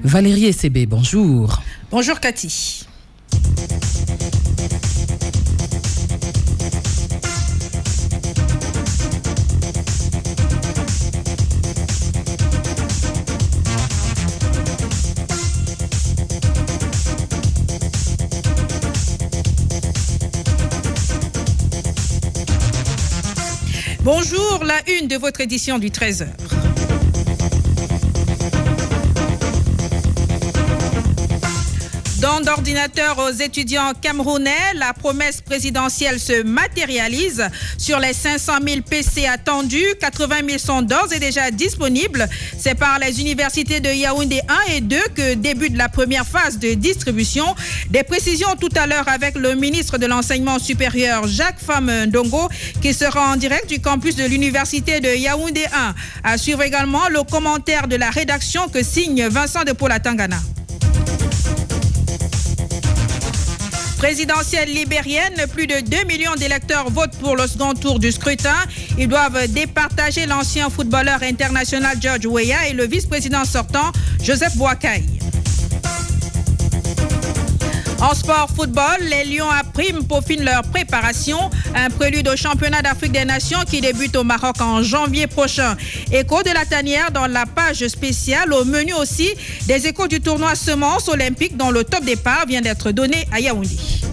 Valérie Essébé, bonjour. Bonjour Cathy. Bonjour, la une de votre édition du 13h. Don d'ordinateurs aux étudiants camerounais, la promesse présidentielle se matérialise. Sur les 500 000 PC attendus, 80 000 sont d'ores et déjà disponibles. C'est par les universités de Yaoundé 1 et 2 que débute la première phase de distribution. Des précisions tout à l'heure avec le ministre de l'Enseignement supérieur, Jacques Ndongo, qui sera en direct du campus de l'université de Yaoundé 1. À suivre également le commentaire de la rédaction que signe Vincent de Paula Tangana. Présidentielle libérienne, plus de 2 millions d'électeurs votent pour le second tour du scrutin. Ils doivent départager l'ancien footballeur international George Weah et le vice-président sortant Joseph Boakai. En sport football, les Lions à prime peaufinent leur préparation. Un prélude au championnat d'Afrique des Nations qui débute au Maroc en janvier prochain. Écho de la tanière dans la page spéciale. Au menu aussi, des échos du tournoi Semences olympique dont le top départ vient d'être donné à Yaoundé.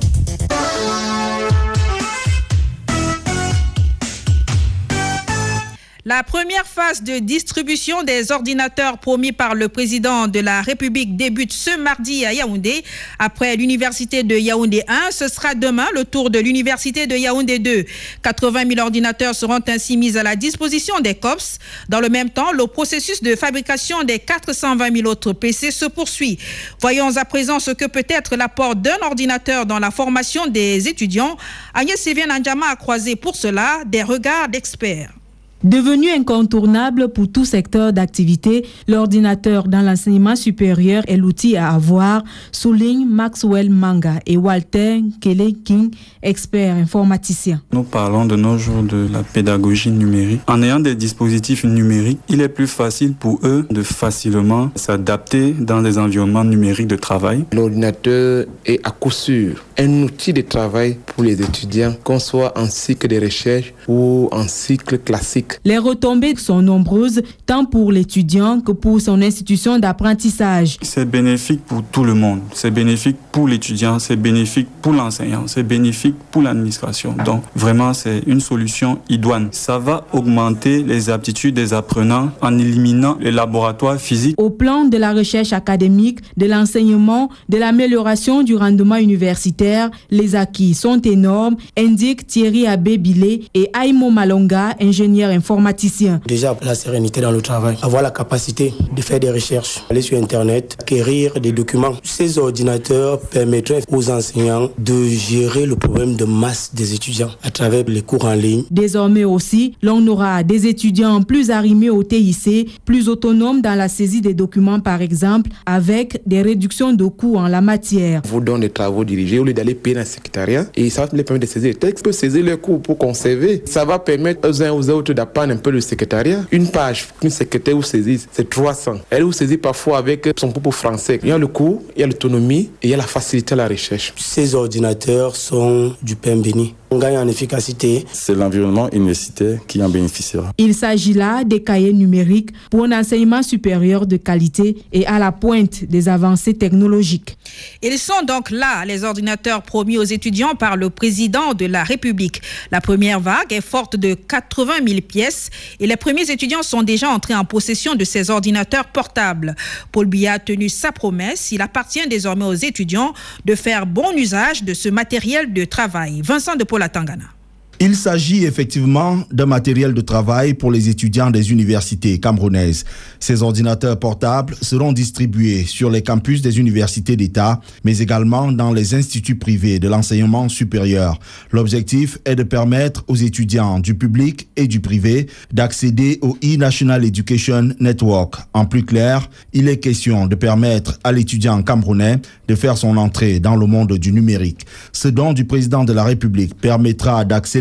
La première phase de distribution des ordinateurs promis par le président de la République débute ce mardi à Yaoundé. Après l'université de Yaoundé 1, ce sera demain le tour de l'université de Yaoundé 2. 80 000 ordinateurs seront ainsi mis à la disposition des COPS. Dans le même temps, le processus de fabrication des 420 000 autres PC se poursuit. Voyons à présent ce que peut être l'apport d'un ordinateur dans la formation des étudiants. Agnès Sévien Ndjama a croisé pour cela des regards d'experts. Devenu incontournable pour tout secteur d'activité, l'ordinateur dans l'enseignement supérieur est l'outil à avoir, souligne Maxwell Manga et Walter Kelly-King, expert informaticien. Nous parlons de nos jours de la pédagogie numérique. En ayant des dispositifs numériques, il est plus facile pour eux de facilement s'adapter dans des environnements numériques de travail. L'ordinateur est à coup sûr un outil de travail pour les étudiants, qu'on soit en cycle de recherche ou en cycle classique. Les retombées sont nombreuses, tant pour l'étudiant que pour son institution d'apprentissage. C'est bénéfique pour tout le monde. C'est bénéfique pour l'étudiant, c'est bénéfique pour l'enseignant, c'est bénéfique pour l'administration. Donc vraiment, c'est une solution idoine. Ça va augmenter les aptitudes des apprenants en éliminant les laboratoires physiques. Au plan de la recherche académique, de l'enseignement, de l'amélioration du rendement universitaire, les acquis sont énormes, indique Thierry Abé-Bilé et Aimo Malonga, ingénieur informaticien. Déjà, la sérénité dans le travail, avoir la capacité de faire des recherches, aller sur Internet, acquérir des documents. Ces ordinateurs permettraient aux enseignants de gérer le problème de masse des étudiants à travers les cours en ligne. Désormais aussi, l'on aura des étudiants plus arrimés au TIC, plus autonomes dans la saisie des documents par exemple, avec des réductions de coûts en la matière. Vous donnez des travaux dirigés au lieu d'aller payer dans le secrétariat et ça va les permettre de saisir les textes, peut saisir les cours pour conserver. Ça va permettre aux uns aux autres d'apprendre un peu le secrétariat. Une page qu'une secrétaire vous saisit, c'est 300. Elle vous saisit parfois avec son propre français. Il y a le coût, il y a l'autonomie et il y a la facilité à la recherche. Ces ordinateurs sont du pain béni. On gagne en efficacité. C'est l'environnement universitaire qui en bénéficiera. Il s'agit là des cahiers numériques pour un enseignement supérieur de qualité et à la pointe des avancées technologiques. Ils sont donc là, les ordinateurs promis aux étudiants par le président de la République. La première vague est forte de 80 000 pièces et les premiers étudiants sont déjà entrés en possession de ces ordinateurs portables. Paul Biya a tenu sa promesse. Il appartient désormais aux étudiants de faire bon usage de ce matériel de travail. Vincent de Paula Tangana. Il s'agit effectivement d'un matériel de travail pour les étudiants des universités camerounaises. Ces ordinateurs portables seront distribués sur les campus des universités d'État, mais également dans les instituts privés de l'enseignement supérieur. L'objectif est de permettre aux étudiants du public et du privé d'accéder au e-National Education Network. En plus clair, il est question de permettre à l'étudiant camerounais de faire son entrée dans le monde du numérique. Ce don du président de la République permettra d'accélérer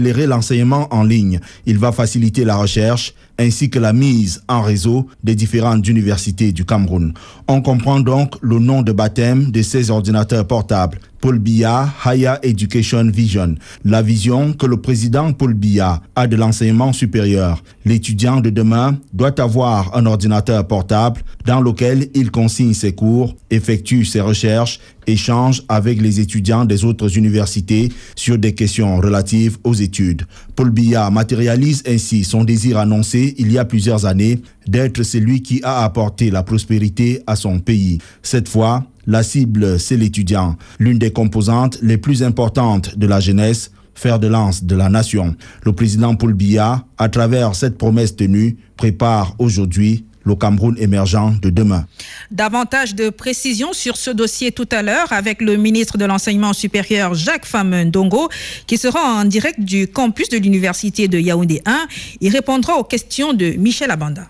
accélérer l'enseignement en ligne. Il va faciliter la recherche ainsi que la mise en réseau des différentes universités du Cameroun. On comprend donc le nom de baptême de ces ordinateurs portables. Paul Biya, Higher Education Vision. La vision que le président Paul Biya a de l'enseignement supérieur. L'étudiant de demain doit avoir un ordinateur portable dans lequel il consigne ses cours, effectue ses recherches, échange avec les étudiants des autres universités sur des questions relatives aux études. Paul Biya matérialise ainsi son désir annoncé il y a plusieurs années d'être celui qui a apporté la prospérité à son pays. Cette fois, la cible, c'est l'étudiant, l'une des composantes les plus importantes de la jeunesse, fer de lance de la nation. Le président Paul Biya, à travers cette promesse tenue, prépare aujourd'hui le Cameroun émergent de demain. Davantage de précisions sur ce dossier tout à l'heure avec le ministre de l'Enseignement supérieur Jacques Fameu-Ndongo qui sera en direct du campus de l'université de Yaoundé 1. Il répondra aux questions de Michel Abanda.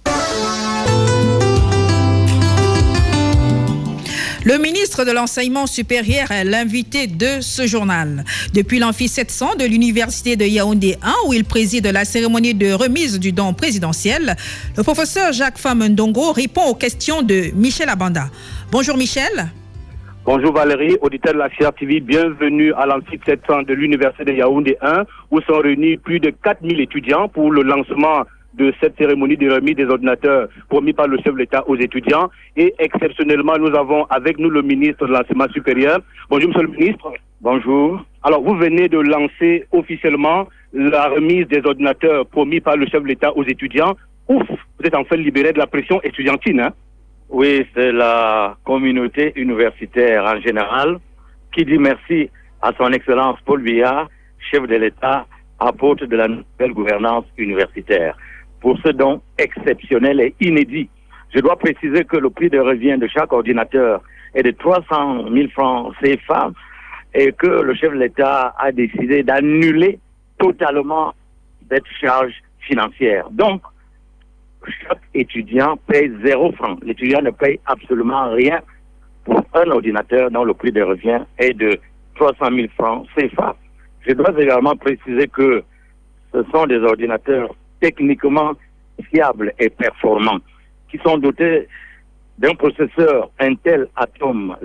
Le ministre de l'Enseignement supérieur est l'invité de ce journal. Depuis l'amphi 700 de l'université de Yaoundé 1, où il préside la cérémonie de remise du don présidentiel, le professeur Jacques Fameu-Ndongo répond aux questions de Michel Abanda. Bonjour Michel. Bonjour Valérie, auditeur de la CRTV, bienvenue à l'amphi 700 de l'université de Yaoundé 1, où sont réunis plus de 4000 étudiants pour le lancement de cette cérémonie de remise des ordinateurs promis par le chef de l'État aux étudiants. Et exceptionnellement, nous avons avec nous le ministre de l'Enseignement supérieur. Bonjour, monsieur le ministre. Bonjour. Alors, vous venez de lancer officiellement la remise des ordinateurs promis par le chef de l'État aux étudiants. Ouf, vous êtes enfin libéré de la pression étudiantine, hein? Oui, c'est la communauté universitaire en général qui dit merci à son Excellence Paul Biya, chef de l'État, apôtre de la nouvelle gouvernance universitaire, pour ce don exceptionnel et inédit. Je dois préciser que le prix de revient de chaque ordinateur est de 300 000 francs CFA et que le chef de l'État a décidé d'annuler totalement cette charge financière. Donc, chaque étudiant paye 0 francs. L'étudiant ne paye absolument rien pour un ordinateur dont le prix de revient est de 300 000 francs CFA. Je dois également préciser que ce sont des ordinateurs techniquement fiables et performants, qui sont dotés d'un processeur Intel Atom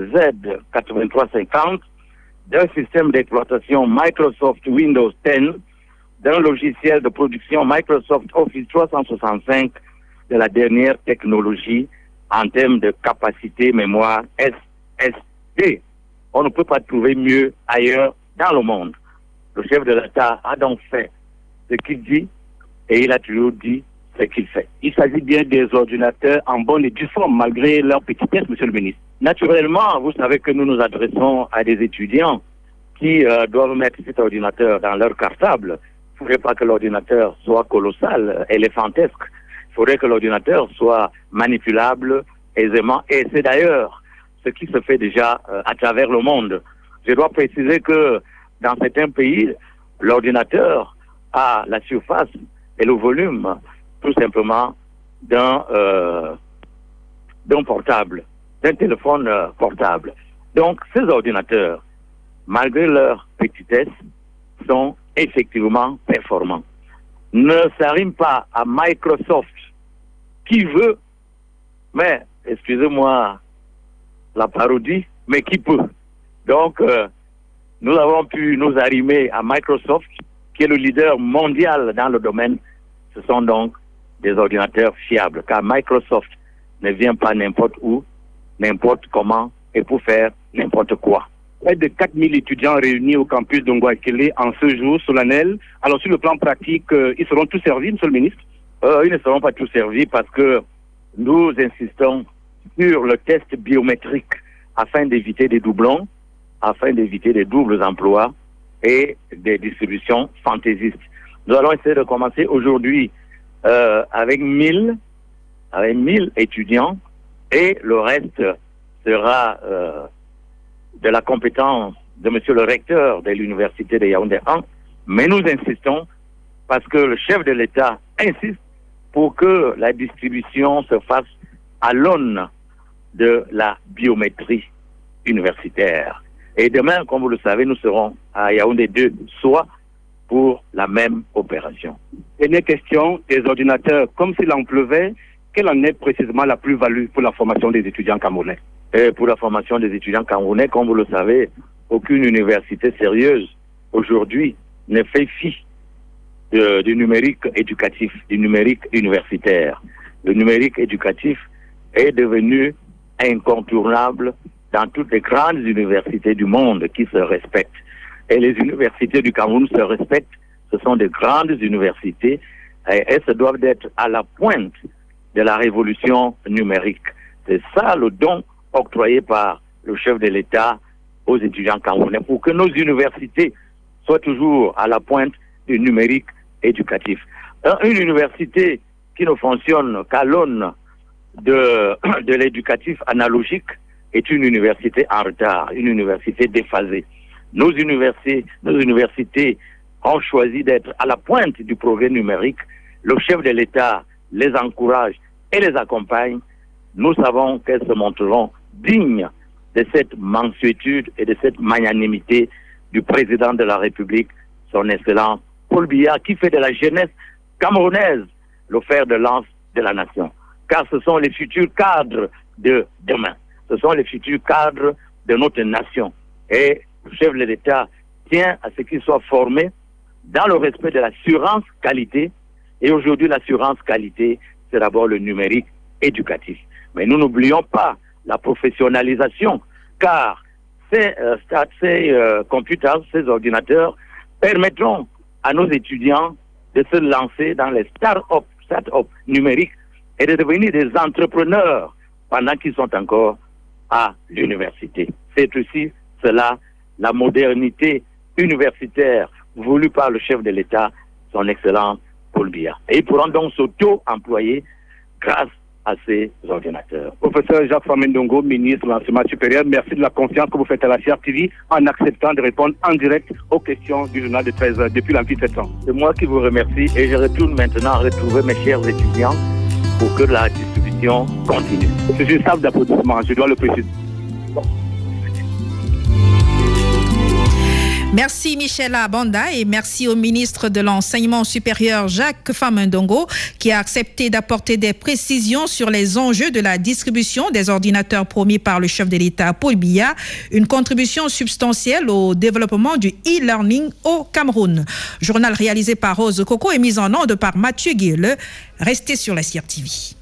Z8350, d'un système d'exploitation Microsoft Windows 10, d'un logiciel de production Microsoft Office 365 de la dernière technologie en termes de capacité mémoire SSD. On ne peut pas trouver mieux ailleurs dans le monde. Le chef de l'État a donc fait ce qu'il dit et il a toujours dit ce qu'il fait. Il s'agit bien des ordinateurs en bonne et due forme, malgré leur petitesse, monsieur le ministre. Naturellement, vous savez que nous nous adressons à des étudiants qui doivent mettre cet ordinateur dans leur cartable. Il ne faudrait pas que l'ordinateur soit colossal, éléphantesque. Il faudrait que l'ordinateur soit manipulable aisément. Et c'est d'ailleurs ce qui se fait déjà à travers le monde. Je dois préciser que dans certains pays, l'ordinateur a la surface et le volume tout simplement d'un portable, d'un téléphone portable. Donc ces ordinateurs, malgré leur petitesse, sont effectivement performants. Ne s'arrime pas à Microsoft qui veut, mais excusez-moi la parodie, mais qui peut. Donc nous avons pu nous arrimer à Microsoft qui est le leader mondial dans le domaine. Ce sont donc des ordinateurs fiables, car Microsoft ne vient pas n'importe où, n'importe comment, et pour faire n'importe quoi. Près de 4000 étudiants réunis au campus de Ngouakélé en ce jour solennel. Alors sur le plan pratique, ils seront tous servis, monsieur le ministre? Ils ne seront pas tous servis parce que nous insistons sur le test biométrique afin d'éviter des doublons, afin d'éviter des doubles emplois et des distributions fantaisistes. Nous allons essayer de commencer aujourd'hui avec 1000 étudiants et le reste sera de la compétence de monsieur le recteur de l'université de Yaoundé 1. Mais nous insistons parce que le chef de l'État insiste pour que la distribution se fasse à l'aune de la biométrie universitaire. Et demain, comme vous le savez, nous serons à Yaoundé 2, soit pour la même opération. Dernière question, des ordinateurs, comme s'il en pleuvait, quelle en est précisément la plus-value pour la formation des étudiants camerounais? Et pour la formation des étudiants camerounais, comme vous le savez, aucune université sérieuse aujourd'hui ne fait fi du numérique éducatif, du numérique universitaire. Le numérique éducatif est devenu incontournable dans toutes les grandes universités du monde qui se respectent. Et les universités du Cameroun se respectent. Ce sont de grandes universités et elles se doivent d'être à la pointe de la révolution numérique. C'est ça le don octroyé par le chef de l'État aux étudiants camerounais pour que nos universités soient toujours à la pointe du numérique éducatif. Une université qui ne fonctionne qu'à l'aune de l'éducatif analogique est une université en retard, une université déphasée. Nos universités ont choisi d'être à la pointe du progrès numérique. Le chef de l'État les encourage et les accompagne. Nous savons qu'elles se montreront dignes de cette mansuétude et de cette magnanimité du président de la République, son Excellence Paul Biya, qui fait de la jeunesse camerounaise le fer de lance de la nation. Car ce sont les futurs cadres de demain. Ce sont les futurs cadres de notre nation. Et le chef de l'État tient à ce qu'ils soient formés dans le respect de l'assurance qualité. Et aujourd'hui, l'assurance qualité, c'est d'abord le numérique éducatif. Mais nous n'oublions pas la professionnalisation, car ces computers, ces ordinateurs permettront à nos étudiants de se lancer dans les start-up numériques et de devenir des entrepreneurs pendant qu'ils sont encore à l'université. C'est aussi cela, la modernité universitaire voulue par le chef de l'État, son Excellence Paul Biya. Et ils pourront donc s'auto-employer grâce à ces ordinateurs. Professeur Jacques Famendongo, ministre de l'Enseignement supérieur, merci de la confiance que vous faites à la CRTV en acceptant de répondre en direct aux questions du journal de 13h depuis l'Amphi 700. C'est moi qui vous remercie et je retourne maintenant retrouver mes chers étudiants pour que la distribution continue. C'est une salle d'applaudissements, je dois le préciser. Merci Michel Abanda et merci au ministre de l'Enseignement supérieur Jacques Famendongo qui a accepté d'apporter des précisions sur les enjeux de la distribution des ordinateurs promis par le chef de l'État Paul Biya, une contribution substantielle au développement du e-learning au Cameroun. Journal réalisé par Rose Coco et mis en onde par Mathieu Guille. Restez sur la CRTV.